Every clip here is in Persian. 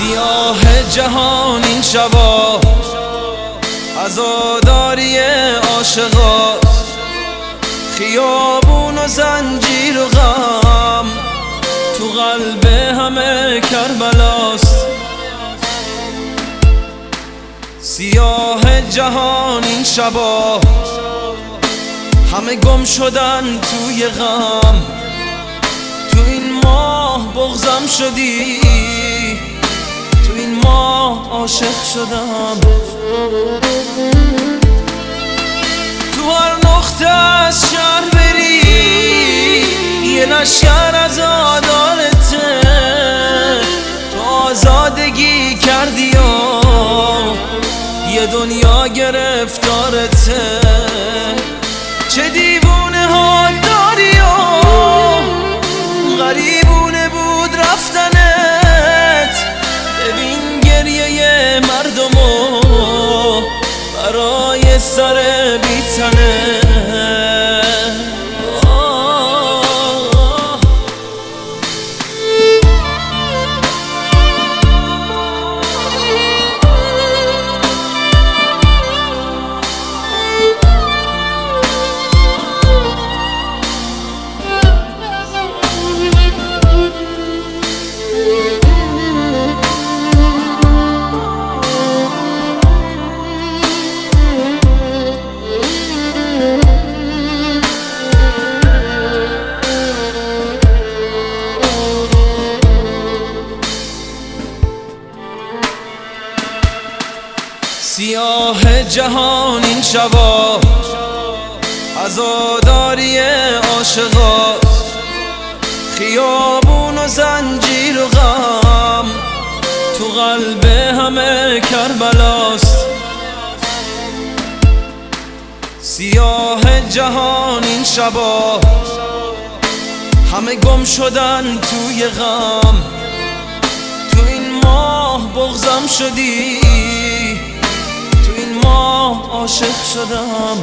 سیاه جهان این شبا عزاداری عاشقات، خیابون و زنجیر و غم تو قلب همه کربلاست. سیاه جهان این شبا همه گم شدن توی غم، تو این ماه بغضم شدی، تو این ماه عاشق شدم. تو هر نقطه از شهر بری یه لشکر عزادارته، تو آزادگی کردی و یه دنیا گرفتارته. چه دیوونه ها داری و غریبونه بود رفتنت، ببین گریه مردمو برای سر بیتنه. سیاه جهان این شبا عزاداری عاشقات، خیابون و زنجیر و غم تو قلب همه کربلاست. سیاه جهان این شبا همه گم شدن توی غم، تو این ماه بغضم شدی، عاشق شدم.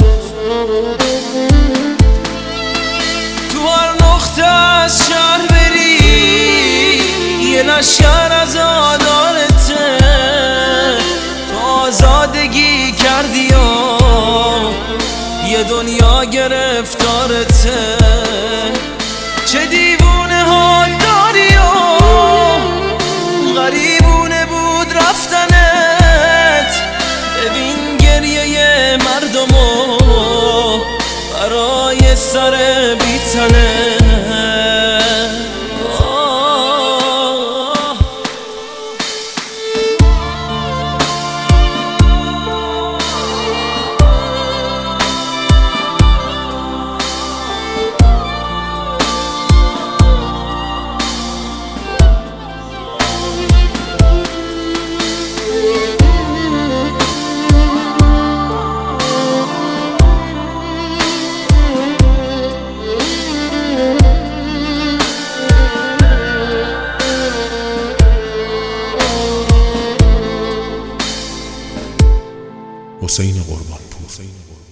تو هر نقطه از شهر بری یه لشکر عزادارته، تو آزادگی کردی و یه دنیا گرفتارته. چه دیوونه ها داری و غریبونه بود رفتنت، ببین گریه مردمو برای سر بیتنه. حسین قربانپور.